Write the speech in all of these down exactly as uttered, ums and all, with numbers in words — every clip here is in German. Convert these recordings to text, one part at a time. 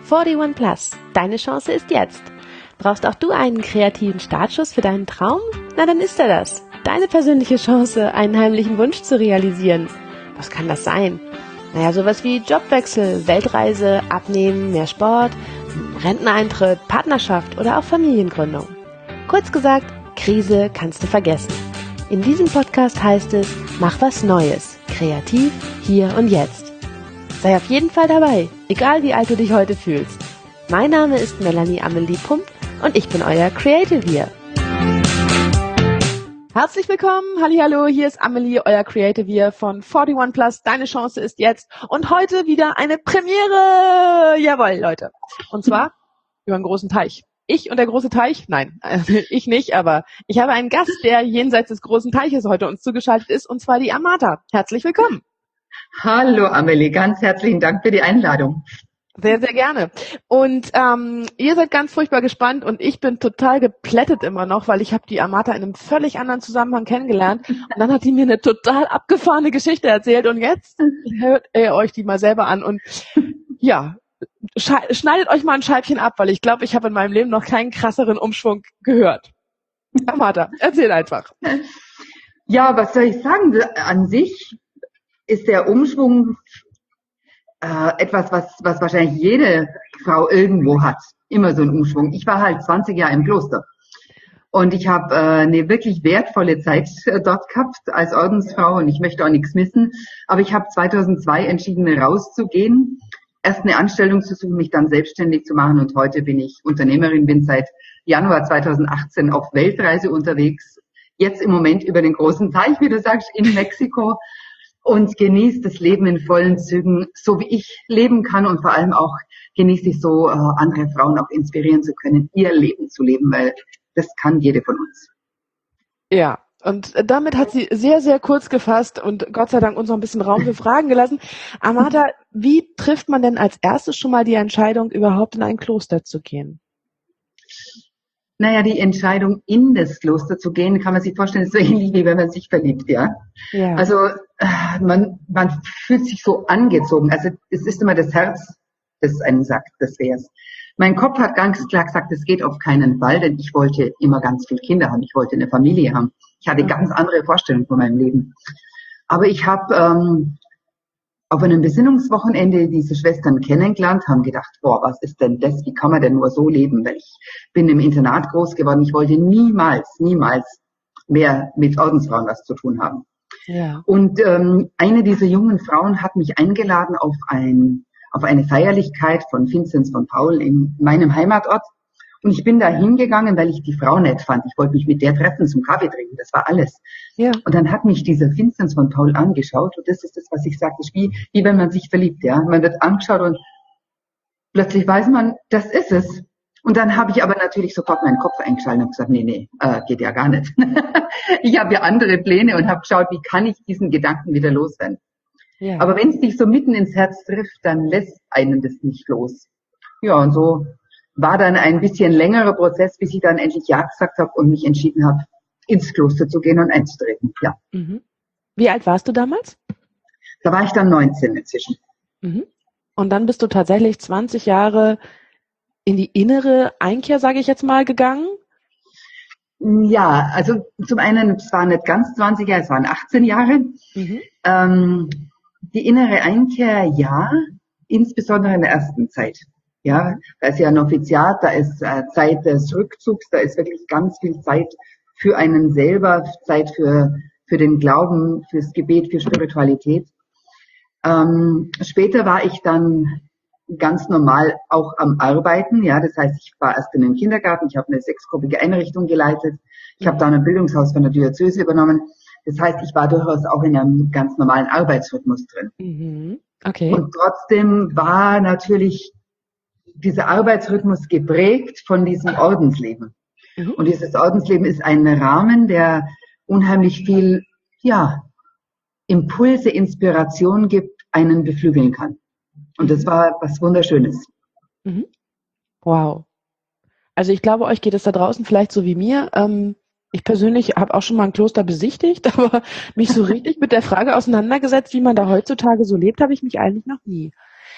einundvierzig plus, deine Chance ist jetzt. Brauchst auch du einen kreativen Startschuss für deinen Traum? Na, dann ist er das. Deine persönliche Chance, einen heimlichen Wunsch zu realisieren. Was kann das sein? Naja, sowas wie Jobwechsel, Weltreise, Abnehmen, mehr Sport, Renteneintritt, Partnerschaft oder auch Familiengründung. Kurz gesagt, Krise kannst du vergessen. In diesem Podcast heißt es, mach was Neues, kreativ, hier und jetzt. Sei auf jeden Fall dabei, egal wie alt du dich heute fühlst. Mein Name ist Melanie Amelie Pump und ich bin euer Creative Here. Herzlich willkommen, hallihallo, hier ist Amelie, euer Creative Here von einundvierzig plus, deine Chance ist jetzt und heute wieder eine Premiere, jawohl Leute, und zwar über einen großen Teich. Ich und der große Teich? Nein, ich nicht, aber ich habe einen Gast, der jenseits des großen Teiches heute uns zugeschaltet ist, und zwar die Amata. Herzlich willkommen. Hallo Amelie, ganz herzlichen Dank für die Einladung. Sehr, sehr gerne. Und ähm, ihr seid ganz furchtbar gespannt und ich bin total geplättet immer noch, weil ich habe die Amata in einem völlig anderen Zusammenhang kennengelernt und dann hat die mir eine total abgefahrene Geschichte erzählt und jetzt hört ihr euch die mal selber an und ja, schneidet euch mal ein Scheibchen ab, weil ich glaube, ich habe in meinem Leben noch keinen krasseren Umschwung gehört. Amata, erzähl einfach. Ja, was soll ich sagen? An sich ist der Umschwung äh, etwas, was, was wahrscheinlich jede Frau irgendwo hat. Immer so ein Umschwung. Ich war halt zwanzig Jahre im Kloster. Und ich habe äh, eine wirklich wertvolle Zeit äh, dort gehabt als Ordensfrau und ich möchte auch nichts missen. Aber ich habe zweitausendzwei entschieden, rauszugehen, erst eine Anstellung zu suchen, mich dann selbstständig zu machen und heute bin ich Unternehmerin, bin seit Januar zweitausendachtzehn auf Weltreise unterwegs, jetzt im Moment über den großen Teich, wie du sagst, in Mexiko und genieße das Leben in vollen Zügen, so wie ich leben kann und vor allem auch genieße ich so, äh, andere Frauen auch inspirieren zu können, ihr Leben zu leben, weil das kann jede von uns. Ja. Und damit hat sie sehr, sehr kurz gefasst und Gott sei Dank uns noch ein bisschen Raum für Fragen gelassen. Amata, wie trifft man denn als erstes schon mal die Entscheidung, überhaupt in ein Kloster zu gehen? Naja, die Entscheidung, in das Kloster zu gehen, kann man sich vorstellen, ist so ähnlich, wie wenn man sich verliebt, ja. ja. Also man, man fühlt sich so angezogen. Also es ist immer das Herz, das einem sagt, das wär's. Mein Kopf hat ganz klar gesagt, es geht auf keinen Fall, denn ich wollte immer ganz viele Kinder haben. Ich wollte eine Familie haben. Ich hatte ganz andere Vorstellungen von meinem Leben. Aber ich habe ähm, auf einem Besinnungswochenende diese Schwestern kennengelernt, haben gedacht, boah, was ist denn das? Wie kann man denn nur so leben? Weil ich bin im Internat groß geworden. Ich wollte niemals, niemals mehr mit Ordensfrauen was zu tun haben. Ja. Und ähm, eine dieser jungen Frauen hat mich eingeladen auf ein auf eine Feierlichkeit von Vinzenz von Paul in meinem Heimatort. Und ich bin da hingegangen, weil ich die Frau nett fand. Ich wollte mich mit der treffen, zum Kaffee trinken. Das war alles. Ja. Und dann hat mich dieser Vinzenz von Paul angeschaut. Und das ist das, was ich sage. Das ist wie, wie wenn man sich verliebt, ja. Man wird angeschaut und plötzlich weiß man, das ist es. Und dann habe ich aber natürlich sofort meinen Kopf eingeschaltet und gesagt, nee, nee, äh, geht ja gar nicht. Ich habe ja andere Pläne und habe geschaut, wie kann ich diesen Gedanken wieder loswerden. Ja. Aber wenn es dich so mitten ins Herz trifft, dann lässt einen das nicht los. Ja, und so war dann ein bisschen längerer Prozess, bis ich dann endlich Ja gesagt habe und mich entschieden habe, ins Kloster zu gehen und einzutreten. Ja. Mhm. Wie alt warst du damals? Da war ich dann neunzehn inzwischen. Mhm. Und dann bist du tatsächlich zwanzig Jahre in die innere Einkehr, sage ich jetzt mal, gegangen? Ja, also zum einen, es waren nicht ganz zwanzig Jahre, es waren achtzehn Jahre. Mhm. Ähm, die innere Einkehr, ja, insbesondere in der ersten Zeit. Ja, da ist ja ein Offiziat, da ist äh, Zeit des Rückzugs, da ist wirklich ganz viel Zeit für einen selber, Zeit für für den Glauben, fürs Gebet, für Spiritualität. Ähm, später war ich dann ganz normal auch am Arbeiten, ja, das heißt, ich war erst in den Kindergarten, ich habe eine sechsgruppige Einrichtung geleitet, ich habe da ein Bildungshaus von der Diözese übernommen. Das heißt, ich war durchaus auch in einem ganz normalen Arbeitsrhythmus drin. Mhm. Okay. Und trotzdem war natürlich dieser Arbeitsrhythmus geprägt von diesem Ordensleben. Mhm. Und dieses Ordensleben ist ein Rahmen, der unheimlich viel, ja, Impulse, Inspiration gibt, einen beflügeln kann. Und das war was Wunderschönes. Mhm. Wow. Also ich glaube, euch geht es da draußen vielleicht so wie mir. Ähm, ich persönlich habe auch schon mal ein Kloster besichtigt, aber mich so richtig mit der Frage auseinandergesetzt, wie man da heutzutage so lebt, habe ich mich eigentlich noch nie.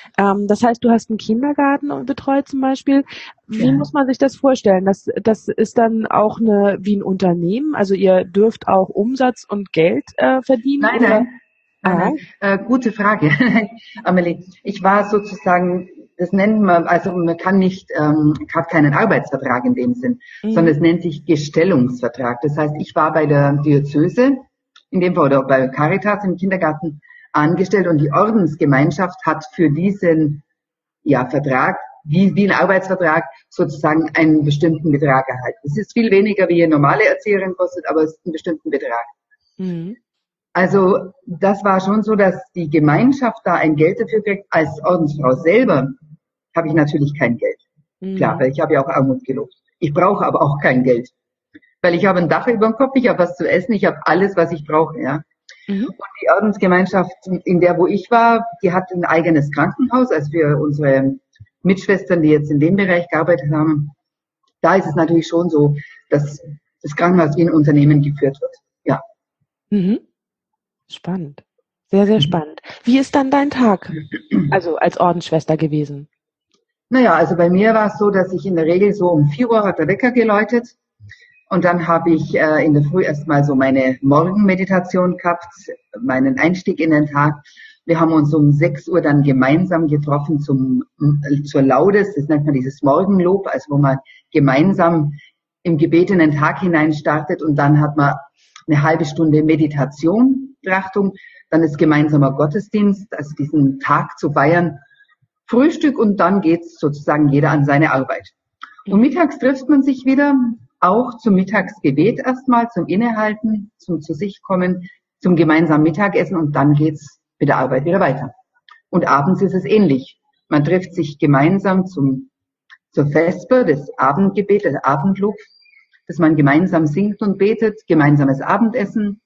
Ähm, das heißt, du hast einen Kindergarten betreut zum Beispiel. Wie Ja. muss man sich das vorstellen? Das, das ist dann auch eine, wie ein Unternehmen? Also ihr dürft auch Umsatz und Geld äh, verdienen? Nein, Oder? nein, nein, Ah, nein. Äh, gute Frage, Amelie. Ich war sozusagen, das nennt man, also man kann nicht, ähm, ich habe keinen Arbeitsvertrag in dem Sinn, sondern mhm. es nennt sich Gestellungsvertrag. Das heißt, ich war bei der Diözese, in dem Fall, oder bei Caritas im Kindergarten angestellt und die Ordensgemeinschaft hat für diesen, ja, Vertrag, wie, wie ein Arbeitsvertrag, sozusagen einen bestimmten Betrag erhalten. Es ist viel weniger, wie eine normale Erzieherin kostet, aber es ist ein bestimmten Betrag. Mhm. Also das war schon so, dass die Gemeinschaft da ein Geld dafür kriegt. Als Ordensfrau selber habe ich natürlich kein Geld. Klar, Mhm. weil ich habe ja auch Armut gelobt. Ich brauche aber auch kein Geld, weil ich habe ein Dach über dem Kopf, ich habe was zu essen, ich habe alles, was ich brauche. Ja. Mhm. Und die Ordensgemeinschaft, in der wo ich war, die hat ein eigenes Krankenhaus, also für unsere Mitschwestern, die jetzt in dem Bereich gearbeitet haben. Da ist es natürlich schon so, dass das Krankenhaus wie ein Unternehmen geführt wird. Ja. Mhm. Spannend. Sehr, sehr spannend. Wie ist dann dein Tag, also als Ordensschwester gewesen? Naja, also bei mir war es so, dass ich in der Regel so um vier Uhr hat der Wecker geläutet und dann habe ich äh, in der Früh erstmal so meine Morgenmeditation gehabt, meinen Einstieg in den Tag. Wir haben uns um sechs Uhr dann gemeinsam getroffen zum, äh, zur Laudes, das nennt man dieses Morgenlob, also wo man gemeinsam im Gebet in den Tag hinein startet und dann hat man eine halbe Stunde Meditation, Betrachtung, dann ist gemeinsamer Gottesdienst, also diesen Tag zu feiern, Frühstück und dann geht's sozusagen jeder an seine Arbeit. Und mittags trifft man sich wieder, auch zum Mittagsgebet erstmal, zum Innehalten, zum zu sich kommen, zum gemeinsamen Mittagessen und dann geht's mit der Arbeit wieder weiter. Und abends ist es ähnlich. Man trifft sich gemeinsam zum, zur Vesper, das Abendgebet, das Abendlob, dass man gemeinsam singt und betet, gemeinsames Abendessen,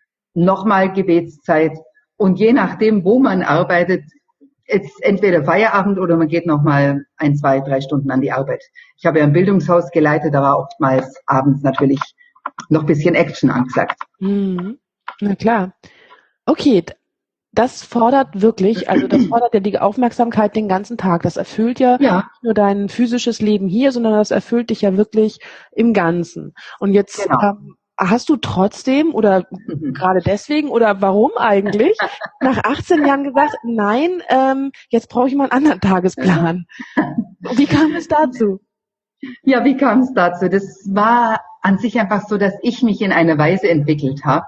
nochmal Gebetszeit und je nachdem, wo man arbeitet, ist entweder Feierabend oder man geht nochmal ein, zwei, drei Stunden an die Arbeit. Ich habe ja ein Bildungshaus geleitet, da war oftmals abends natürlich noch ein bisschen Action angesagt. Mhm. Na klar. Okay, das fordert wirklich, also das fordert ja die Aufmerksamkeit den ganzen Tag. Das erfüllt ja Ja, nicht nur dein physisches Leben hier, sondern das erfüllt dich ja wirklich im Ganzen. Und jetzt genau. ähm, hast du trotzdem oder Mhm. gerade deswegen oder warum eigentlich nach achtzehn Jahren gesagt, nein, ähm, jetzt brauche ich mal einen anderen Tagesplan. Wie kam es dazu? Ja, wie kam es dazu? Das war an sich einfach so, dass ich mich in einer Weise entwickelt habe,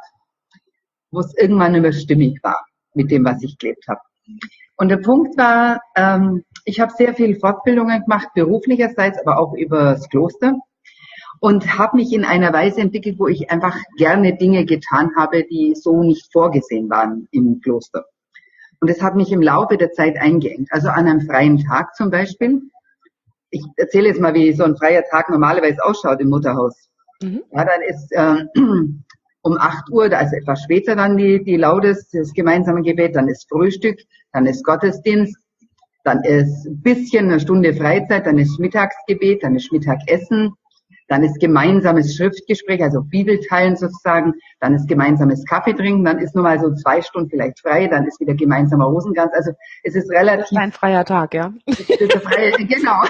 wo es irgendwann immer stimmig war mit dem, was ich gelebt habe. Und der Punkt war, ähm, ich habe sehr viel Fortbildungen gemacht, beruflicherseits, aber auch über das Kloster und habe mich in einer Weise entwickelt, wo ich einfach gerne Dinge getan habe, die so nicht vorgesehen waren im Kloster. Und das hat mich im Laufe der Zeit eingeengt. Also an einem freien Tag zum Beispiel. Ich erzähle jetzt mal, wie so ein freier Tag normalerweise ausschaut im Mutterhaus. Mhm. Ja, dann ist äh, um acht Uhr, also etwas später dann die, die Laudes, das gemeinsame Gebet, dann ist Frühstück, dann ist Gottesdienst, dann ist ein bisschen eine Stunde Freizeit, dann ist Mittagsgebet, dann ist Mittagessen, dann ist gemeinsames Schriftgespräch, also Bibelteilen sozusagen, dann ist gemeinsames Kaffee trinken, dann ist nur mal so zwei Stunden vielleicht frei, dann ist wieder gemeinsamer Rosenkranz, also es ist relativ... Das ist ein freier Tag, ja? Das ist ein freier, genau.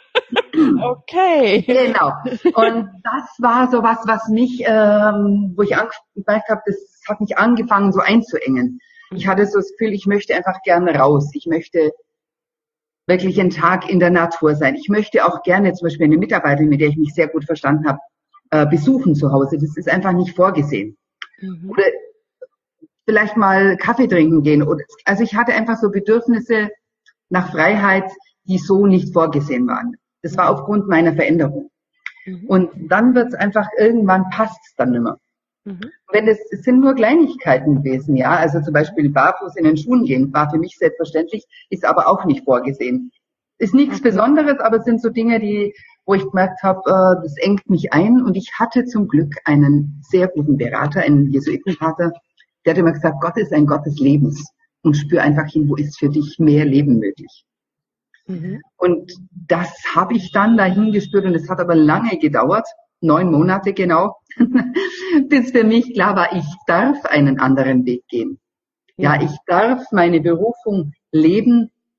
Okay. Genau. Und das war so was, was mich, ähm, wo ich gemerkt habe, das hat mich angefangen so einzuengen. Ich hatte so das Gefühl, ich möchte einfach gerne raus. Ich möchte wirklich einen Tag in der Natur sein. Ich möchte auch gerne zum Beispiel eine Mitarbeiterin, mit der ich mich sehr gut verstanden habe, äh, besuchen zu Hause. Das ist einfach nicht vorgesehen. Mhm. Oder vielleicht mal Kaffee trinken gehen. Oder, also ich hatte einfach so Bedürfnisse nach Freiheit, die so nicht vorgesehen waren. Das war aufgrund meiner Veränderung. Mhm. Und dann wird es einfach, irgendwann passt es dann nicht mehr. Mhm. Wenn es, es sind nur Kleinigkeiten gewesen, ja, also zum Beispiel barfuß in den Schuhen gehen, war für mich selbstverständlich, ist aber auch nicht vorgesehen. Ist nichts okay. Besonderes, aber es sind so Dinge, die, wo ich gemerkt habe, äh, das engt mich ein. Und ich hatte zum Glück einen sehr guten Berater, einen Jesuitenpater, der hat immer gesagt, Gott ist ein Gott des Lebens und spür einfach hin, wo ist für dich mehr Leben möglich. Mhm. Und das habe ich dann dahin gespürt und es hat aber lange gedauert, neun Monate genau, bis für mich klar war, ich darf einen anderen Weg gehen. Ja, ja ich darf meine Berufung leben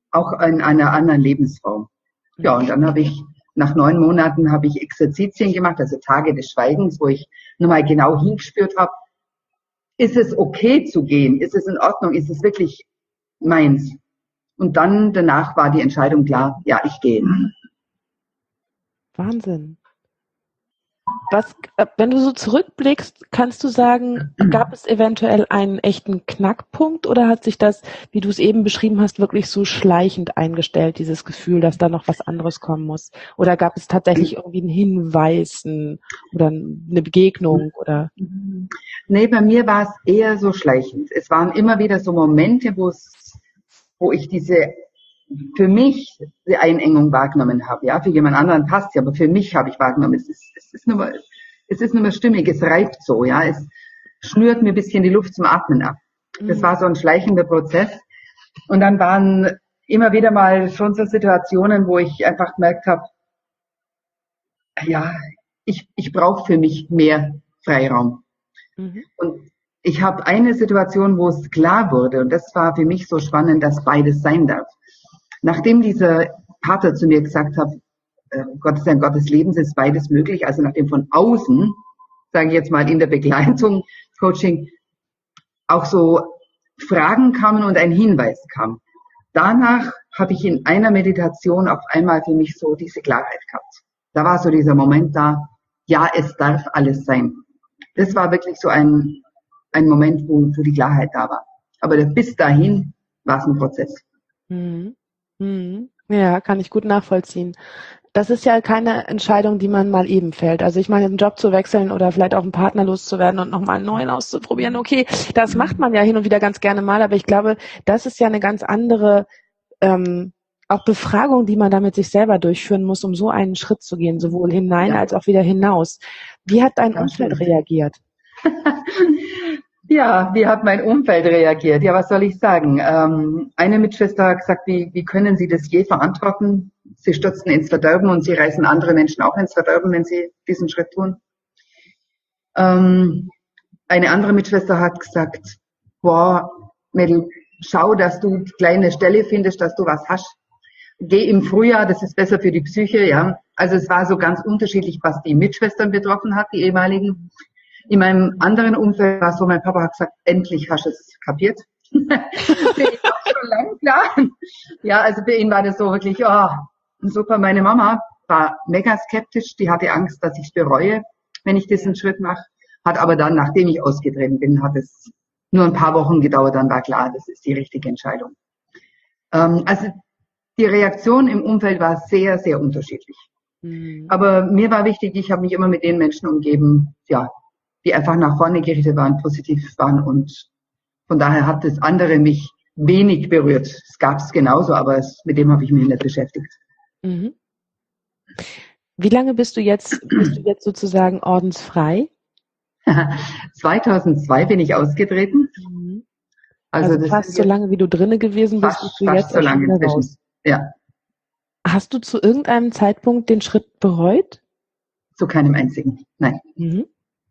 auch in einer anderen Lebensform. Ja, und dann habe ich, nach neun Monaten habe ich Exerzitien gemacht, also Tage des Schweigens, wo ich nochmal genau hingespürt habe, ist es okay zu gehen? Ist es in Ordnung? Ist es wirklich meins? Und dann danach war die Entscheidung klar, ja, ich gehe. Wahnsinn. Was, wenn du so zurückblickst, kannst du sagen, gab es eventuell einen echten Knackpunkt oder hat sich das, wie du es eben beschrieben hast, wirklich so schleichend eingestellt, dieses Gefühl, dass da noch was anderes kommen muss? Oder gab es tatsächlich irgendwie einen Hinweis oder eine Begegnung oder? Nee, bei mir war es eher so schleichend. Es waren immer wieder so Momente, wo es, wo ich diese für mich die Einengung wahrgenommen habe. Ja, für jemand anderen passt ja, aber für mich habe ich wahrgenommen, es ist, es ist nur mal, es ist nur mal stimmig, es reibt so, ja, es schnürt mir ein bisschen die Luft zum Atmen ab. Das mhm. war so ein schleichender Prozess. Und dann waren immer wieder mal schon so Situationen, wo ich einfach gemerkt habe, ja, ich, ich brauche für mich mehr Freiraum. Mhm. Und ich habe eine Situation, wo es klar wurde, und das war für mich so spannend, dass beides sein darf. Nachdem dieser Pater zu mir gesagt hat, äh, Gott ist ein Gott des Lebens, ist beides möglich, also nachdem von außen, sage ich jetzt mal in der Begleitung, Coaching, auch so Fragen kamen und ein Hinweis kam. Danach habe ich in einer Meditation auf einmal für mich so diese Klarheit gehabt. Da war so dieser Moment da, ja, es darf alles sein. Das war wirklich so ein, ein Moment, wo, wo die Klarheit da war. Aber bis dahin war es ein Prozess. Mhm. Ja, kann ich gut nachvollziehen. Das ist ja keine Entscheidung, die man mal eben fällt. Also ich meine, einen Job zu wechseln oder vielleicht auch einen Partner loszuwerden und nochmal einen neuen auszuprobieren, okay, das macht man ja hin und wieder ganz gerne mal, aber ich glaube, das ist ja eine ganz andere ähm, auch Befragung, die man da mit sich selber durchführen muss, um so einen Schritt zu gehen, sowohl hinein ja. als auch wieder hinaus. Wie hat dein Umfeld reagiert? Ja, wie hat mein Umfeld reagiert? Ja, was soll ich sagen? Ähm, eine Mitschwester hat gesagt, wie, wie können Sie das je verantworten? Sie stürzen ins Verderben und Sie reißen andere Menschen auch ins Verderben, wenn Sie diesen Schritt tun. Ähm, eine andere Mitschwester hat gesagt, boah, Mädel, schau, dass du kleine Stelle findest, dass du was hast. Geh im Frühjahr, das ist besser für die Psyche, ja. Also es war so ganz unterschiedlich, was die Mitschwestern betroffen hat, die ehemaligen. In meinem anderen Umfeld war es so, mein Papa hat gesagt, endlich hast du es kapiert. Für ihn war schon lange klar. Ja, also für ihn war das so wirklich, oh, super. Meine Mama war mega skeptisch, die hatte Angst, dass ich es bereue, wenn ich diesen Schritt mache. Hat aber dann, nachdem ich ausgetreten bin, hat es nur ein paar Wochen gedauert, dann war klar, das ist die richtige Entscheidung. Ähm, also die Reaktion im Umfeld war sehr, sehr unterschiedlich. Mhm. Aber mir war wichtig, ich habe mich immer mit den Menschen umgeben, ja, die einfach nach vorne gerichtet waren, positiv waren, und von daher hat das andere mich wenig berührt. Es gab es genauso, aber es, mit dem habe ich mich nicht beschäftigt. Mhm. Wie lange bist du jetzt, bist du jetzt sozusagen ordensfrei? zweitausendzwei bin ich ausgetreten. Mhm. Also, also das fast so lange, wie du drinne gewesen bist, bist du fast jetzt so lange inzwischen. Raus. Ja. Hast du zu irgendeinem Zeitpunkt den Schritt bereut? Zu keinem einzigen, nein. Mhm.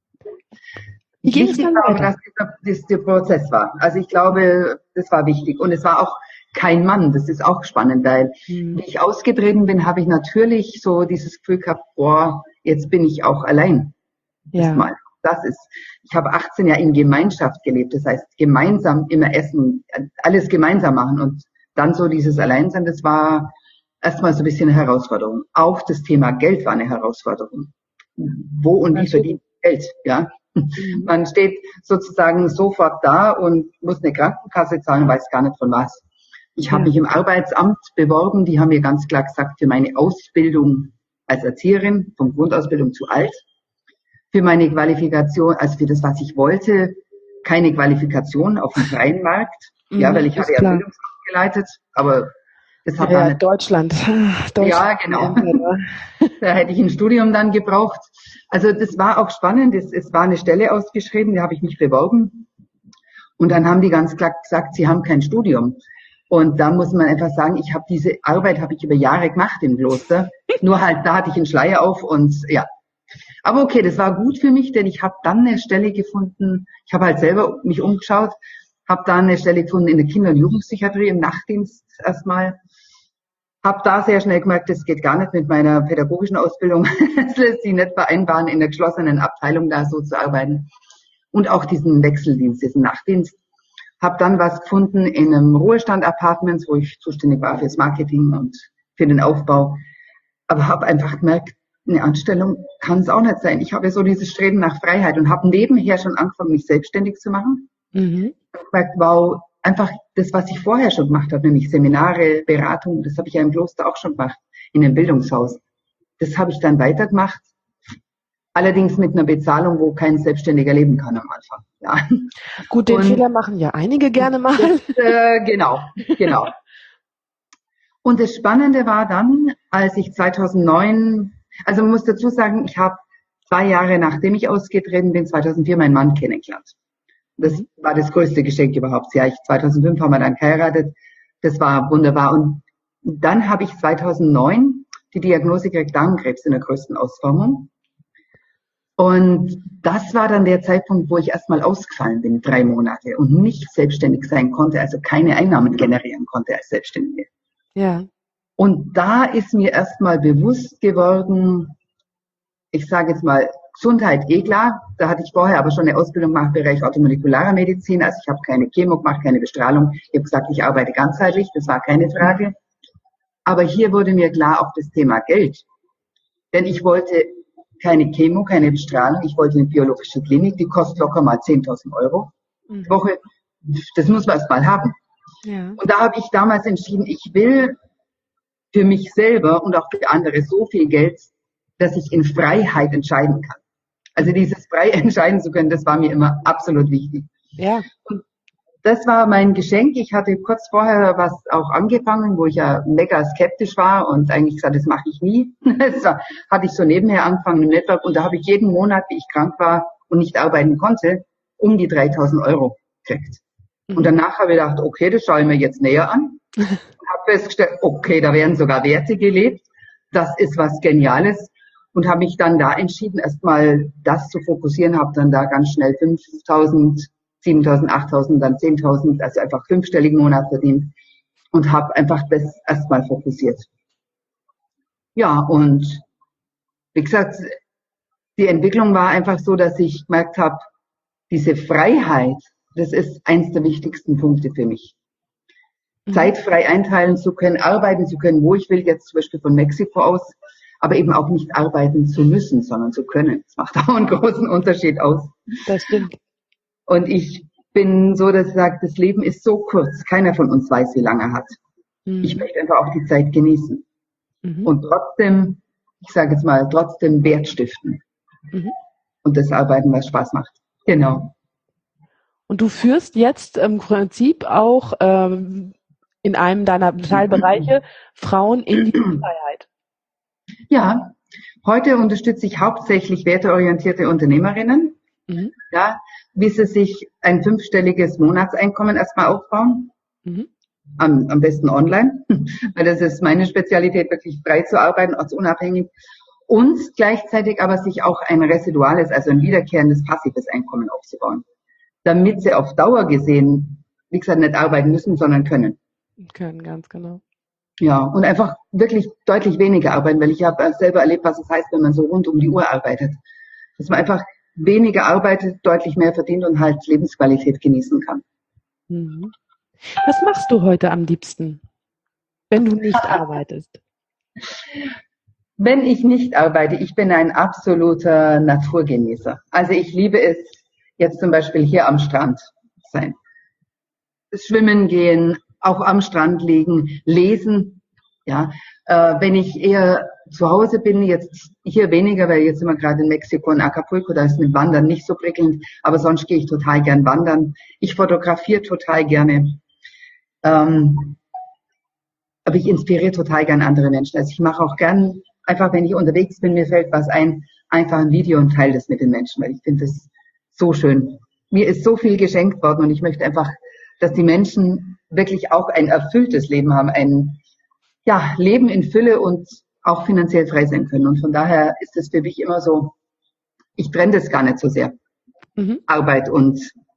Wie ging es dann war, weiter? dass das der Prozess war. Also ich glaube, das war wichtig. Und es war auch kein Mann. Das ist auch spannend, weil mhm. wie ich ausgetreten bin, habe ich natürlich so dieses Gefühl gehabt, boah, jetzt bin ich auch allein. Ja. Mal. Das ist, ich habe achtzehn Jahre in Gemeinschaft gelebt. Das heißt, gemeinsam immer essen, alles gemeinsam machen, und dann so dieses Alleinsein, das war erstmal so ein bisschen eine Herausforderung. Auch das Thema Geld war eine Herausforderung. Wo und wie verdient Geld, ja? Mhm. Man steht sozusagen sofort da und muss eine Krankenkasse zahlen, weiß gar nicht von was. Ich habe ja. mich im Arbeitsamt beworben, die haben mir ganz klar gesagt, für meine Ausbildung als Erzieherin, von Grundausbildung zu alt, für meine Qualifikation, also für das, was ich wollte, keine Qualifikation auf dem freien Markt, mhm, ja, weil ich hatte ja Bildungsamt geleitet, aber das hat ja, da ja, nicht. Deutschland. Deutschland. Ja, genau. Da hätte ich ein Studium dann gebraucht. Also das war auch spannend. Es, es war eine Stelle ausgeschrieben, da habe ich mich beworben. Und dann haben die ganz klar gesagt, sie haben kein Studium. Und da muss man einfach sagen, ich habe diese Arbeit habe ich über Jahre gemacht im Kloster. Nur halt, da hatte ich einen Schleier auf und ja. Aber okay, das war gut für mich, denn ich habe dann eine Stelle gefunden. Ich habe halt selber mich umgeschaut, habe da eine Stelle gefunden in der Kinder- und Jugendpsychiatrie im Nachtdienst erstmal. Habe da sehr schnell gemerkt, das geht gar nicht mit meiner pädagogischen Ausbildung. Es lässt sich nicht vereinbaren, in der geschlossenen Abteilung da so zu arbeiten. Und auch diesen Wechseldienst, diesen Nachtdienst. Habe dann was gefunden in einem Ruhestand-Apartment, wo ich zuständig war fürs Marketing und für den Aufbau. Aber habe einfach gemerkt, eine Anstellung kann es auch nicht sein. Ich habe so dieses Streben nach Freiheit und habe nebenher schon angefangen, mich selbstständig zu machen. Mhm. Ich habe gemerkt, wow, einfach das, was ich vorher schon gemacht habe, nämlich Seminare, Beratung, das habe ich ja im Kloster auch schon gemacht, in einem Bildungshaus. Das habe ich dann weitergemacht. Allerdings mit einer Bezahlung, wo kein Selbstständiger leben kann am Anfang. Ja. Gut, den und Fehler machen ja einige gerne mal. Das, äh, genau, genau. Und das Spannende war dann, als ich zweitausendneun, also man muss dazu sagen, ich habe zwei Jahre nachdem ich ausgetreten bin, zweitausendvier meinen Mann kennengelernt. Das war das größte Geschenk überhaupt. Ja, ich zweitausendfünf haben wir dann geheiratet. Das war wunderbar. Und dann habe ich zweitausendneun die Diagnose gekriegt, Darmkrebs in der größten Ausformung. Und das war dann der Zeitpunkt, wo ich erstmal ausgefallen bin, drei Monate und nicht selbstständig sein konnte, also keine Einnahmen generieren konnte als Selbstständige. Ja. Und da ist mir erstmal bewusst geworden, ich sage jetzt mal, Gesundheit eh klar, da hatte ich vorher aber schon eine Ausbildung gemacht im Bereich orthomolekularer Medizin, also ich habe keine Chemo gemacht, keine Bestrahlung, ich habe gesagt, ich arbeite ganzheitlich, das war keine Frage. Aber hier wurde mir klar auch das Thema Geld, denn ich wollte keine Chemo, keine Bestrahlung, ich wollte eine biologische Klinik, die kostet locker mal zehntausend Euro mhm. die Woche, das muss man erst mal haben. Ja. Und da habe ich damals entschieden, ich will für mich selber und auch für andere so viel Geld, dass ich in Freiheit entscheiden kann. Also dieses frei entscheiden zu können, das war mir immer absolut wichtig. Ja. Und das war mein Geschenk. Ich hatte kurz vorher was auch angefangen, wo ich ja mega skeptisch war und eigentlich gesagt, das mache ich nie. Das war, hatte ich so nebenher angefangen im Network und da habe ich jeden Monat, wie ich krank war und nicht arbeiten konnte, um die dreitausend Euro gekriegt. Mhm. Und danach habe ich gedacht, okay, das schaue ich mir jetzt näher an. Und habe festgestellt, okay, da werden sogar Werte gelebt. Das ist was Geniales. Und habe mich dann da entschieden, erstmal das zu fokussieren, habe dann da ganz schnell fünftausend, siebentausend, achttausend, dann zehntausend, also einfach fünfstelligen Monat verdient und habe einfach das erstmal fokussiert. Ja, und wie gesagt, die Entwicklung war einfach so, dass ich gemerkt habe, diese Freiheit, das ist eins der wichtigsten Punkte für mich. Mhm. Zeit frei einteilen zu können, arbeiten zu können, wo ich will, jetzt zum Beispiel von Mexiko aus, aber eben auch nicht arbeiten zu müssen, sondern zu können. Das macht auch einen großen Unterschied aus. Das stimmt. Und ich bin so, dass ich sage, das Leben ist so kurz, keiner von uns weiß, wie lange er hat. Mhm. Ich möchte einfach auch die Zeit genießen. Mhm. Und trotzdem, ich sage jetzt mal, trotzdem Wert stiften. Mhm. Und das Arbeiten, was Spaß macht. Genau. Und du führst jetzt im Prinzip auch ähm, in einem deiner Teilbereiche Frauen in die Freiheit. Ja, heute unterstütze ich hauptsächlich werteorientierte Unternehmerinnen, mhm. ja, wie sie sich ein fünfstelliges Monatseinkommen erstmal aufbauen, mhm. am, am besten online, weil das ist meine Spezialität, wirklich frei zu arbeiten, ortsunabhängig und gleichzeitig aber sich auch ein residuales, also ein wiederkehrendes passives Einkommen aufzubauen, damit sie auf Dauer gesehen, wie gesagt, nicht arbeiten müssen, sondern können. Können, ganz genau. Ja, und einfach wirklich deutlich weniger arbeiten, weil ich habe selber erlebt, was es heißt, wenn man so rund um die Uhr arbeitet. Dass man einfach weniger arbeitet, deutlich mehr verdient und halt Lebensqualität genießen kann. Mhm. Was machst du heute am liebsten, wenn du nicht arbeitest? Wenn ich nicht arbeite, ich bin ein absoluter Naturgenießer. Also ich liebe es, jetzt zum Beispiel hier am Strand sein. Schwimmen gehen, auch am Strand liegen, lesen. Ja, äh, wenn ich eher zu Hause bin, jetzt hier weniger, weil jetzt sind wir gerade in Mexiko und Acapulco, da ist mit Wandern nicht so prickelnd, aber sonst gehe ich total gern wandern. Ich fotografiere total gerne. Ähm, aber ich inspiriere total gern andere Menschen. Also ich mache auch gern, einfach wenn ich unterwegs bin, mir fällt was ein, einfach ein Video und teile das mit den Menschen, weil ich finde das so schön. Mir ist so viel geschenkt worden und ich möchte einfach, dass die Menschen wirklich auch ein erfülltes Leben haben, ein ja, Leben in Fülle und auch finanziell frei sein können. Und von daher ist es für mich immer so, ich trenne das gar nicht so sehr. Mhm. Arbeit und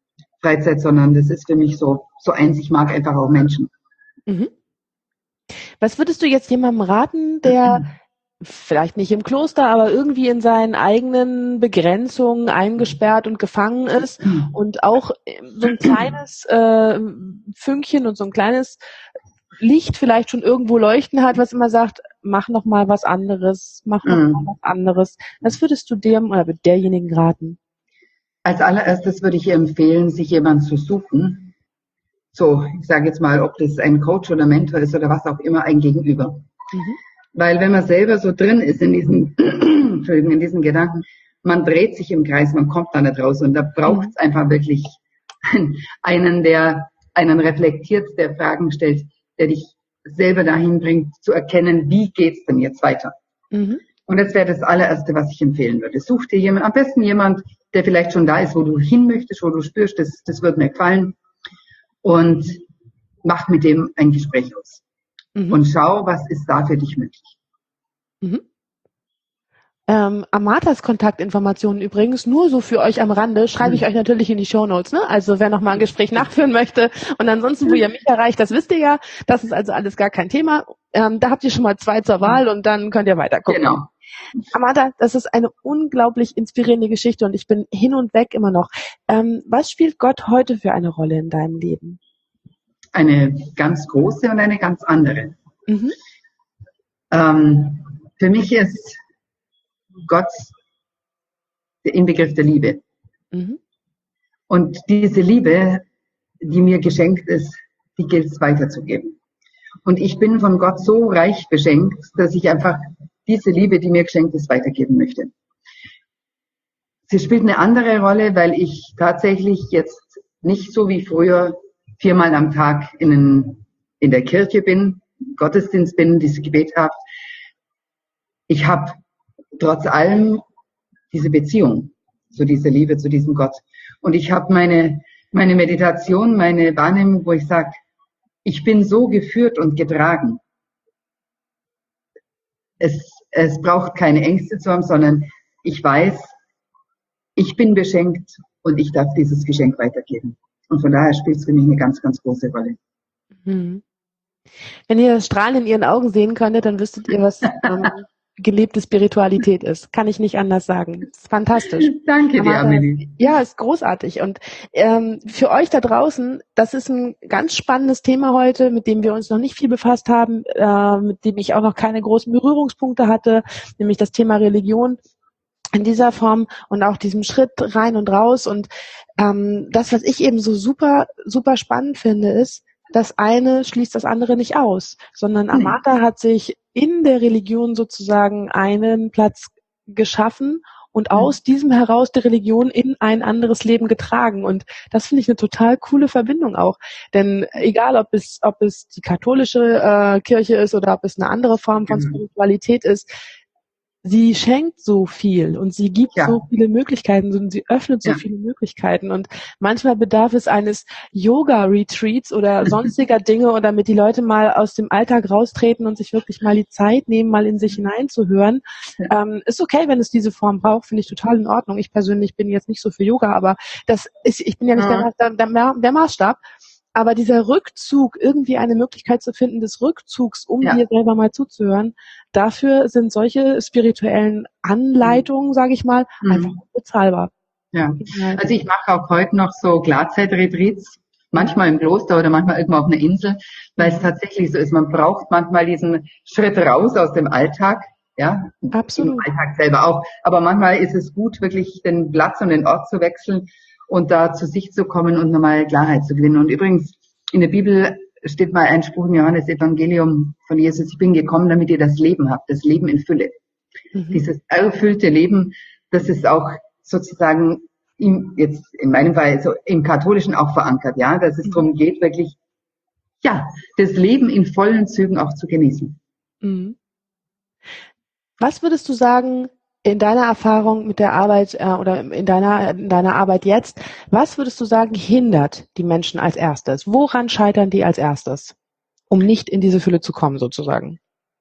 Freizeit, sondern das ist für mich so, so eins, ich mag einfach auch Menschen. Mhm. Was würdest du jetzt jemandem raten, der mhm. vielleicht nicht im Kloster, aber irgendwie in seinen eigenen Begrenzungen eingesperrt und gefangen ist mhm. und auch so ein kleines äh, Fünkchen und so ein kleines Licht vielleicht schon irgendwo leuchten hat, was immer sagt, mach noch mal was anderes, mach noch mhm. mal was anderes. Was würdest du dem oder derjenigen raten? Als allererstes würde ich ihr empfehlen, sich jemanden zu suchen. So, ich sage jetzt mal, ob das ein Coach oder Mentor ist oder was auch immer, ein Gegenüber. Mhm. Weil wenn man selber so drin ist in diesen, Entschuldigung, in diesen Gedanken, man dreht sich im Kreis, man kommt da nicht raus und da braucht es mhm. einfach wirklich einen, der einen reflektiert, der Fragen stellt, der dich selber dahin bringt, zu erkennen, wie geht's denn jetzt weiter? Mhm. Und das wäre das allererste, was ich empfehlen würde. Such dir jemand, am besten jemand, der vielleicht schon da ist, wo du hin möchtest, wo du spürst, das, das wird mir gefallen. Und mach mit dem ein Gespräch aus. Mhm. Und schau, was ist da für dich möglich. Mhm. Ähm, Amatas Kontaktinformationen übrigens, nur so für euch am Rande, schreibe ich mhm. euch natürlich in die Shownotes, ne? Also wer noch mal ein Gespräch nachführen möchte und ansonsten, wo ihr mich erreicht, das wisst ihr ja. Das ist also alles gar kein Thema. Ähm, da habt ihr schon mal zwei zur Wahl und dann könnt ihr weiter gucken. Genau. Amata, das ist eine unglaublich inspirierende Geschichte und ich bin hin und weg immer noch. Ähm, was spielt Gott heute für eine Rolle in deinem Leben? Eine ganz große und eine ganz andere. Mhm. Ähm, für mich ist Gott der Inbegriff der Liebe. Mhm. Und diese Liebe, die mir geschenkt ist, die gilt es weiterzugeben. Und ich bin von Gott so reich beschenkt, dass ich einfach diese Liebe, die mir geschenkt ist, weitergeben möchte. Sie spielt eine andere Rolle, weil ich tatsächlich jetzt nicht so wie früher viermal am Tag in, in der Kirche bin, Gottesdienst bin, dieses Gebet habe. Ich habe trotz allem diese Beziehung zu dieser Liebe, zu diesem Gott. Und ich habe meine, meine Meditation, meine Wahrnehmung, wo ich sage, ich bin so geführt und getragen. Es, es braucht keine Ängste zu haben, sondern ich weiß, ich bin beschenkt und ich darf dieses Geschenk weitergeben. Und von daher spielt es für mich eine ganz, ganz große Rolle. Mhm. Wenn ihr das Strahlen in ihren Augen sehen könntet, dann wüsstet ihr, was ähm, gelebte Spiritualität ist. Kann ich nicht anders sagen. Ist fantastisch. Danke dir, Amelie. Ja, ist großartig. Und ähm, für euch da draußen, das ist ein ganz spannendes Thema heute, mit dem wir uns noch nicht viel befasst haben, äh, mit dem ich auch noch keine großen Berührungspunkte hatte, nämlich das Thema Religion in dieser Form und auch diesem Schritt rein und raus. Und ähm, das, was ich eben so super, super spannend finde, ist, das eine schließt das andere nicht aus, sondern Amata hat sich in der Religion sozusagen einen Platz geschaffen und aus diesem heraus die Religion in ein anderes Leben getragen. Und das finde ich eine total coole Verbindung auch. Denn egal, ob es, ob es die katholische äh, Kirche ist oder ob es eine andere Form von Spiritualität ist, sie schenkt so viel und sie gibt ja. so viele Möglichkeiten und sie öffnet so ja. viele Möglichkeiten und manchmal bedarf es eines Yoga-Retreats oder sonstiger Dinge oder damit die Leute mal aus dem Alltag raustreten und sich wirklich mal die Zeit nehmen, mal in sich hineinzuhören. Ja. Ähm, ist okay, wenn es diese Form braucht, finde ich total in Ordnung. Ich persönlich bin jetzt nicht so für Yoga, aber das ist, ich bin ja nicht ja. Der, der, der Maßstab. Aber dieser Rückzug, irgendwie eine Möglichkeit zu finden des Rückzugs, um ja. dir selber mal zuzuhören, dafür sind solche spirituellen Anleitungen, mhm. sage ich mal, mhm. einfach bezahlbar. Ja, also ich mache auch heute noch so Glatzeit-Retreats, manchmal im Kloster oder manchmal irgendwo auf einer Insel, weil es tatsächlich so ist, man braucht manchmal diesen Schritt raus aus dem Alltag, ja, absolut. Im Alltag selber auch, aber manchmal ist es gut, wirklich den Platz und den Ort zu wechseln und da zu sich zu kommen und nochmal Klarheit zu gewinnen. Und übrigens, in der Bibel steht mal ein Spruch im Johannes-Evangelium von Jesus, ich bin gekommen, damit ihr das Leben habt, das Leben in Fülle. Mhm. Dieses erfüllte Leben, das ist auch sozusagen im, jetzt in meinem Fall so im Katholischen auch verankert, ja, dass es mhm. darum geht, wirklich, ja, das Leben in vollen Zügen auch zu genießen. Mhm. Was würdest du sagen, in deiner Erfahrung mit der Arbeit äh, oder in deiner, in deiner Arbeit jetzt, was würdest du sagen, hindert die Menschen als erstes? Woran scheitern die als erstes, um nicht in diese Fülle zu kommen, sozusagen?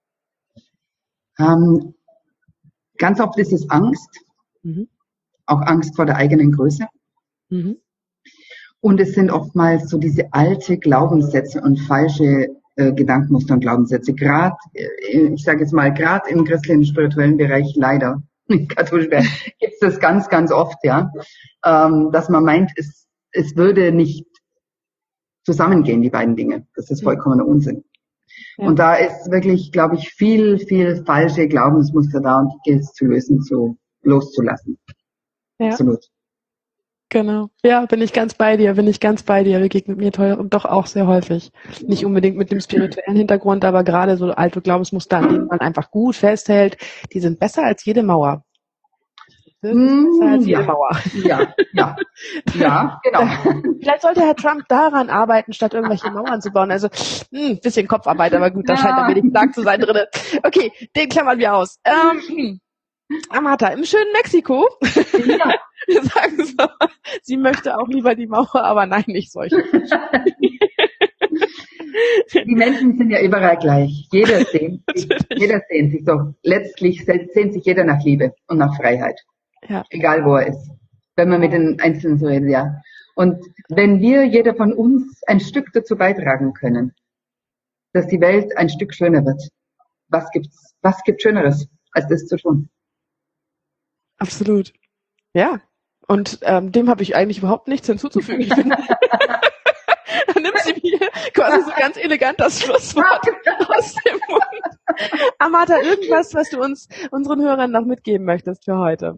Ähm, ganz oft ist es Angst, mhm. auch Angst vor der eigenen Größe. Mhm. Und es sind oftmals so diese alte Glaubenssätze und falsche äh, Gedankenmuster und Glaubenssätze. Gerade, äh, ich sage jetzt mal, gerade im christlichen spirituellen Bereich leider, im katholischen Bereich, gibt es das ganz, ganz oft, ja, ähm, dass man meint, es, es würde nicht zusammengehen, die beiden Dinge. Das ist vollkommener Unsinn. Ja. Und da ist wirklich, glaube ich, viel, viel falsche Glaubensmuster da und die gilt es zu lösen, zu loszulassen. Ja. Absolut. Genau. Ja, bin ich ganz bei dir, bin ich ganz bei dir. Begegnet mir toll und doch auch sehr häufig. Nicht unbedingt mit dem spirituellen Hintergrund, aber gerade so alte Glaubensmuster, an denen man einfach gut festhält, die sind besser als jede Mauer. Mmh, besser als jede ja. Mauer. Ja, ja, ja, genau. Vielleicht sollte Herr Trump daran arbeiten, statt irgendwelche Mauern zu bauen. Also, ein bisschen Kopfarbeit, aber gut, da scheint ein wenig stark zu sein drin. Okay, den klammern wir aus. Ähm, Amata, im schönen Mexiko. Ja. Wir sagen so, sie möchte auch lieber die Mauer, aber nein, nicht solche. Die Menschen sind ja überall gleich. Jeder sehnt sich, jeder sehnt sich so. Letztlich sehnt sich jeder nach Liebe und nach Freiheit. Ja. Egal wo er ist. Wenn man mit den Einzelnen so redet, ja. Und wenn wir, jeder von uns, ein Stück dazu beitragen können, dass die Welt ein Stück schöner wird, was gibt's, was gibt Schöneres, als das zu tun? Absolut. Ja. Und ähm, dem habe ich eigentlich überhaupt nichts hinzuzufügen. Ich finde, da nimmt sie mir quasi so ganz elegant das Schlusswort aus dem Mund. Amata, irgendwas, was du uns, unseren Hörern noch mitgeben möchtest für heute?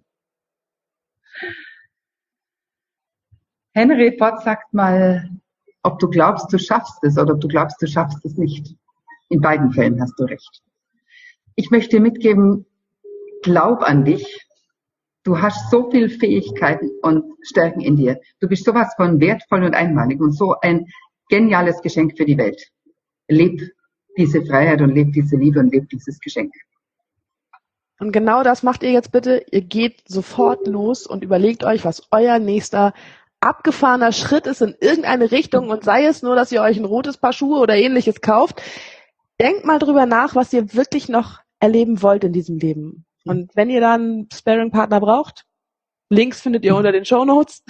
Henry Ford sagt mal, ob du glaubst, du schaffst es oder ob du glaubst, du schaffst es nicht. In beiden Fällen hast du recht. Ich möchte dir mitgeben, glaub an dich. Du hast so viele Fähigkeiten und Stärken in dir. Du bist sowas von wertvoll und einmalig und so ein geniales Geschenk für die Welt. Leb diese Freiheit und leb diese Liebe und leb dieses Geschenk. Und genau das macht ihr jetzt bitte. Ihr geht sofort los und überlegt euch, was euer nächster abgefahrener Schritt ist in irgendeine Richtung und sei es nur, dass ihr euch ein rotes Paar Schuhe oder ähnliches kauft. Denkt mal drüber nach, was ihr wirklich noch erleben wollt in diesem Leben. Und wenn ihr dann einen Sparring-Partner braucht, Links findet ihr unter den Shownotes.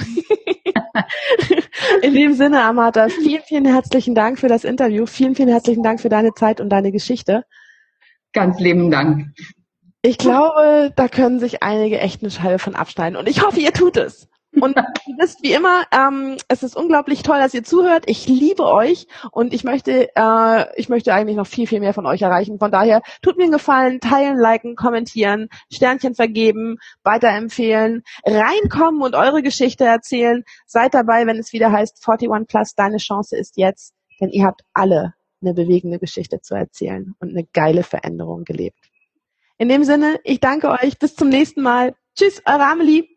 In dem Sinne, Amata, vielen, vielen herzlichen Dank für das Interview. Vielen, vielen herzlichen Dank für deine Zeit und deine Geschichte. Ganz lieben Dank. Ich glaube, da können sich einige echt eine Scheibe von abschneiden. Und ich hoffe, ihr tut es. Und ihr wisst, wie immer, ähm, es ist unglaublich toll, dass ihr zuhört. Ich liebe euch und ich möchte, äh, ich möchte eigentlich noch viel, viel mehr von euch erreichen. Von daher, tut mir einen Gefallen, teilen, liken, kommentieren, Sternchen vergeben, weiterempfehlen, reinkommen und eure Geschichte erzählen. Seid dabei, wenn es wieder heißt einundvierzig plus, deine Chance ist jetzt. Denn ihr habt alle eine bewegende Geschichte zu erzählen und eine geile Veränderung gelebt. In dem Sinne, ich danke euch. Bis zum nächsten Mal. Tschüss, eure Amelie.